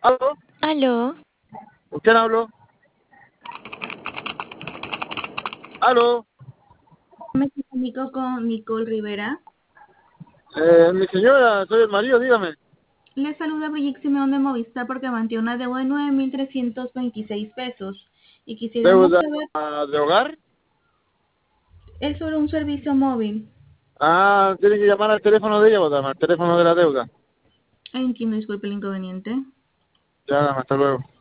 ¿Aló? Aló, ¿Con quién hablo? ¿Aló? Me comunico con Nicole Rivera. Mi señora, soy el marido, dígame. Le saluda Brigitte Simeón de Movistar porque mantiene una deuda de 9.326 pesos y quisiéramos ¿Deuda saber, de hogar? es sobre un servicio móvil. Ah, tiene que llamar al teléfono de ella, o dama, al teléfono de la deuda. Entiendo, disculpe el inconveniente. Ya, dama, hasta luego.